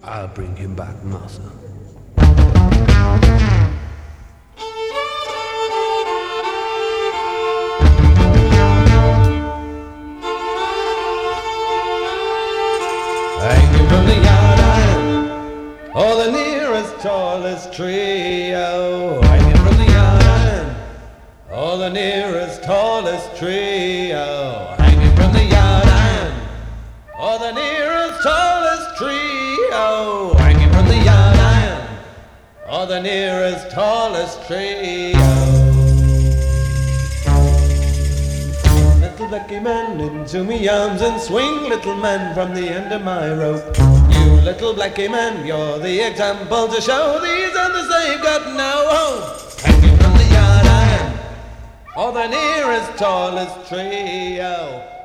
I'll bring him back, massa. Hanging from the yard iron, or the nearest tallest tree. Oh, hanging from the yard iron, or the nearest tallest tree. Oh, hanging from the yard iron, or the nearest tallest tree. Oh, hanging from the yard iron, or the nearest tallest tree. Oh. Little blacky man, into me arms and swing, little man, from the end of my rope. You little blacky man, you're the example to show these others they've got no hope. Hanging from the yard iron, or the nearest tallest tree. Oh.